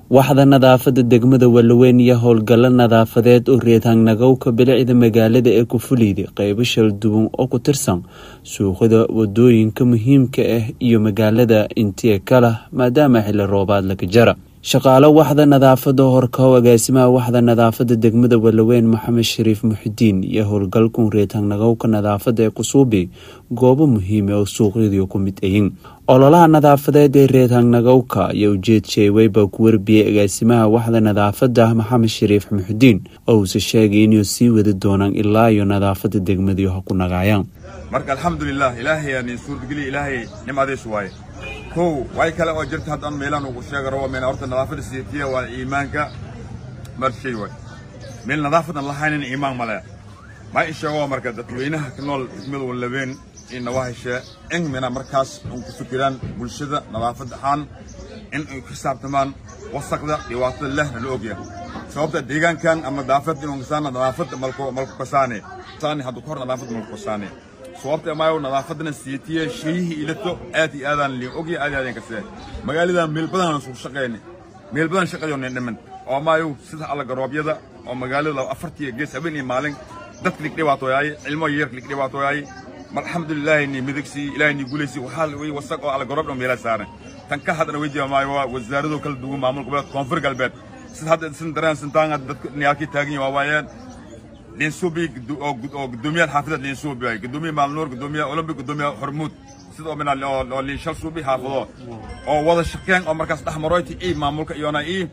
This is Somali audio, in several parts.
waxda nadaafada degmada Walaweyn iyo howlgalla nadaafadeed oo reetaanagowka bilicda magaalada ee ku fuliday qaybo shal duwan oo ku tirsan suuqyada wadooyinka muhiimka ah iyo magaalada intii kala maadaama xilli roobaad laga jara shaqaale waxda nadaafada horka agaasimaha waxda nadaafada degmada Walaweyn Maxamed Shariif Muxidiin iyo howlgalku reetaanagowka nadaafada ee ku suubi goobo muhiim ah oo suuqyada ku mid yihiin ololaha nadaafadeed ee reetaanagowka iyo ujeedkii wayba ku warbiyay agaasimaha waxda nadaafada Maxamed Shariif Muxidiin oo uu sheegay inuu sii wadi doonaan ilaa iyo nadaafada degmada ku nagaayaan marka alxamdulillah ilaahay yani suurtageli ilaahay nimadiis waay way kala oo jirta hadan meelan ugu sheegaro meel horta nadaafada siitiya waa iimaanka marshay way meel nadaafada la haynin iimaan male ma ishago marka dadweynaha ka nool degmada Walaweyn in waahasha in mina markaas uu ku fikiraan bulshada nadaafada ahaan in ay ku xisaabtamaan wasaqda dhibaatada leh la ogyahay sababta deegaankan ama nadaafada inuu insan nadaafada malko kasaane taani hadu kor nadaafada malko kasaane sababta ma uu nadaafadna siitiye sheeyhi ilato aadi aadan li ogi aadi kasay magaalada meel badan soo shaqeynay meel badan shaqadoon dhiman oo ma uu sida alla garoobyada oo magaalada 40 gees habeen iyo maalin dadka dhibaato yaay ilmo yar dhibaato yaay alxamdulillah inni midagsi ilaahay guuleysay waxa way wasaq oo alla garoob meel saaran tan ka hadana wajii ma wasaaraddu kala duwan maamulka gobolka koonfur galbeed sida hadda dareen santaan dadka niyaaki taagin waayeen لينسوبي أو قدومية حافظة لينسوبي قدومية مالنور قدومية أولمبي قدومية حرمود سيدو من اللي شلسوبي حافظه أو وضع الشكين أو مركز أحمرايتي إيه معمولك إيونا إيه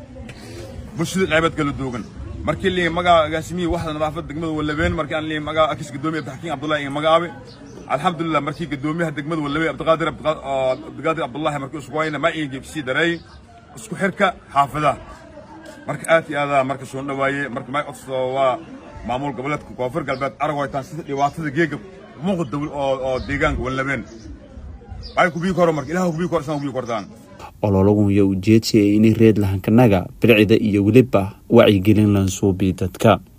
بشدة لعبة قالوا دوغن مركي اللي مقا قاسمي واحدة نظافة دقمد Walaweyn مركي اللي مقا أكيس قدومية بتحكين عبد الله إيه مقابي الحمد لله مركي قدومية دقمد Walaweyn عبد عبد الله مركي أسبوعين ما إيه في سيدري اسكو حركة حافظة مركي آتي هذا مركي سونا واي مركي ما يقصوا maamul goboleedka koonfur galbeed aragaytaan sida dhibaatada geega muuqda oo deegaanka Walaweyn ay ku bii koro marka ilaahu ku bii korsan ku bii kortaan ololagun iyo ujeedkii in reed lahankanaga bilicda iyo waliba wacyi gelin lan soo bi dadka